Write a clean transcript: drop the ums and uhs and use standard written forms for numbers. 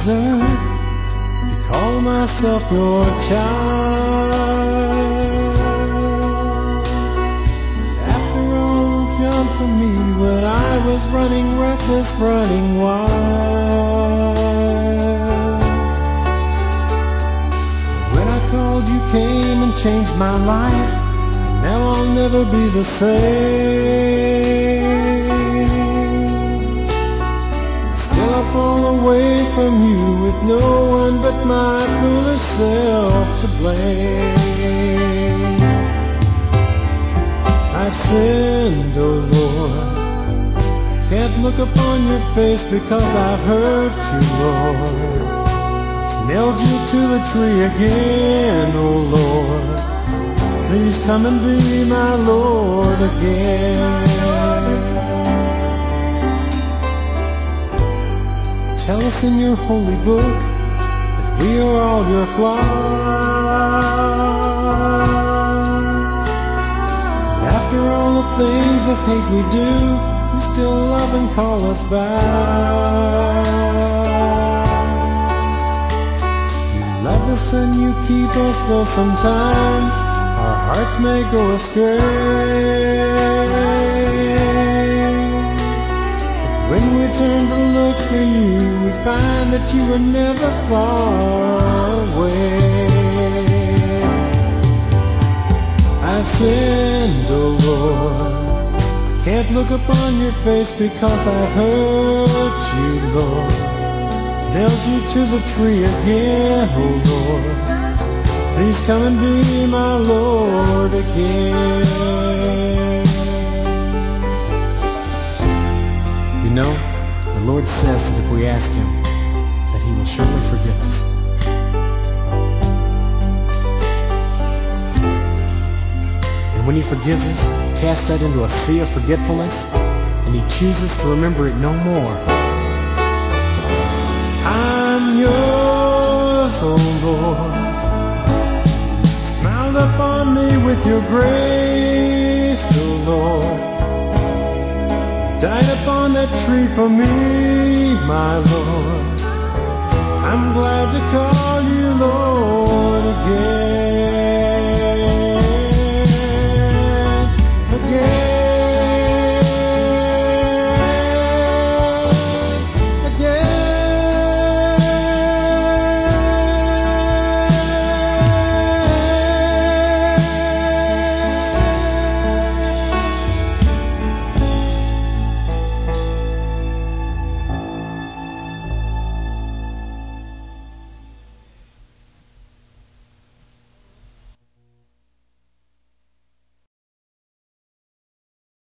deserve to call myself your child. After all you've done for me when I was running reckless, running wild. When I called, you came and changed my life, and now I'll never be the same. Still I fall away from you with no one but my foolish self to blame. I've sinned, oh Lord. Can't look upon your face because I've hurt you, Lord. Nailed you to the tree again, oh Lord. Please come and be my Lord again. Tell us in your holy book that we are all your flock. After all the things of hate we do, you still love and call us back. You love us and you keep us, though sometimes our hearts may go astray. But when we turn to look for you, we find that you were never far away. I've sinned, oh Lord. Can't look upon your face because I've hurt you, Lord. Nailed you to the tree again, oh Lord. Please come and be my Lord again. You know, the Lord says that if we ask Him, that He will surely forgive us. And when He forgives us, cast that into a sea of forgetfulness, and He chooses to remember it no more. I'm yours, oh Lord. Smiled upon me with your grace, oh Lord. Died upon that tree for me, my Lord. I'm glad to call you Lord again.